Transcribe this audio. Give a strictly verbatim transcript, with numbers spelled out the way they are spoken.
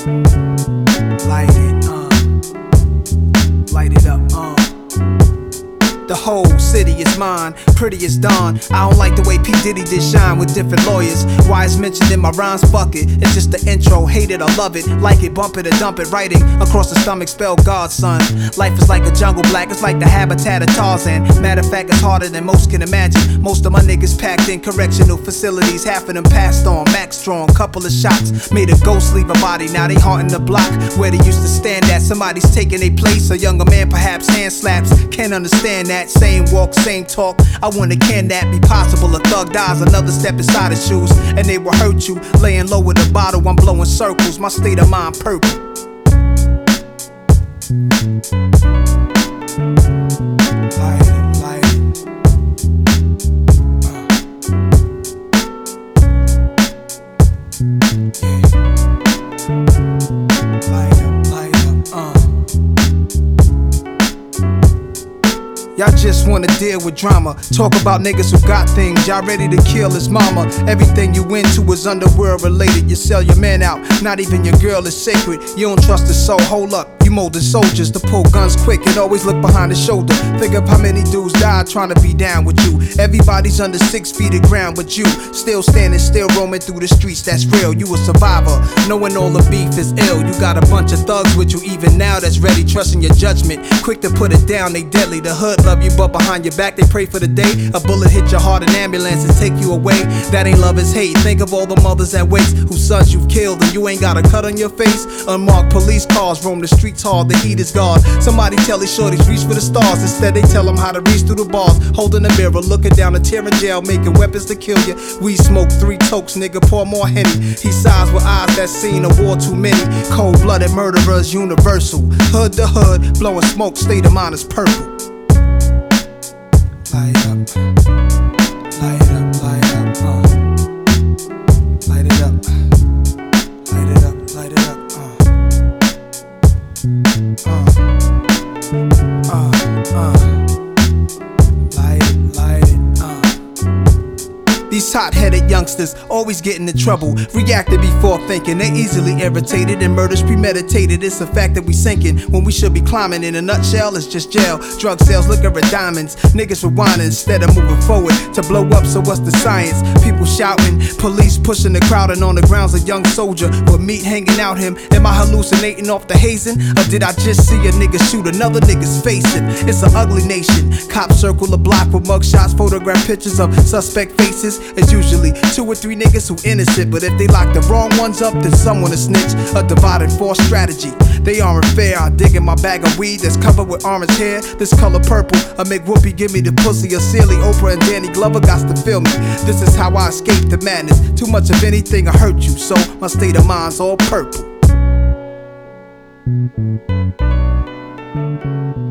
Light it, uh. Light it up, uh. The whole city is mine, pretty as dawn. I don't like the way P. Diddy did shine with different lawyers. Why it's mentioned in my rhymes, fuck it. It's just the intro, hate it or love it. Like it, bump it or dump it. Writing across the stomach, spell God, son. Life is like a jungle black, it's like the habitat of Tarzan. Matter of fact, it's harder than most can imagine. Most of my niggas packed in correctional facilities. Half of them passed on, max strong, couple of shots. Made a ghost leave a body, now they haunting the block where they used to stand at. Somebody's taking their place, a younger man perhaps hand slaps. Can't understand that. Same walk, same talk. I wonder, can that be possible? A thug dies, another step inside his shoes, and they will hurt you. Laying low with a bottle, I'm blowing circles. My state of mind purple. Light it, light it. Uh. Yeah. Light up, light up, uh. Y'all just wanna deal with drama. Talk about niggas who got things. Y'all ready to kill his mama. Everything you into is underworld related. You sell your man out, not even your girl is sacred. You don't trust his soul, hold up. You molded soldiers to pull guns quick and always look behind the shoulder. Think of how many dudes died trying to be down with you. Everybody's under six feet of ground but you. Still standing, still roaming through the streets, that's real. You a survivor, knowing all the beef is ill. You got a bunch of thugs with you even now that's ready, trusting your judgment. Quick to put it down, they deadly. The hood love you, but behind your back they pray for the day a bullet hit your heart and ambulances take you away. That ain't love, it's hate. Think of all the mothers at waste whose sons you've killed and you ain't got a cut on your face. Unmarked police cars roam the streets hard, the heat is gone. Somebody tell these shorties reach for the stars. Instead they tell them how to reach through the bars. Holding a mirror, looking down a tear in jail, making weapons to kill you. We smoke three tokes, nigga, pour more Henny. He sighs with eyes that seen a war too many. Cold-blooded murderers, universal. Hood to hood, blowing smoke, state of mind is purple. Light up, light it up, light it up, uh. Light it up, light it up, light it up, uh. Uh, uh, uh. Light it, light it, uh. These hot-headed youngsters always get into trouble. Reacted before thinking, they easily irritated and murders premeditated. It's a fact that we sinking when we should be climbing. In a nutshell, it's just jail. Drug sales, liquor and diamonds. Niggas rewinding instead of moving forward to blow up, so what's the science? People shouting, police pushing the crowd, and on the ground's a young soldier with meat hanging out him. Am I hallucinating off the hazing? Or did I just see a nigga shoot another nigga's facing? It's an ugly nation. Cops circle the block with mugshots, photograph pictures of suspect faces. It's usually two or three niggas who innocent, but if they lock the wrong ones up, then someone to snitch. A divided force strategy. They aren't fair. I dig in my bag of weed that's covered with orange hair. This color purple. I make Whoopi give me the pussy. A silly Oprah and Danny Glover got to feel me. This is how I escape the madness. Too much of anything will hurt you, so my state of mind's all purple.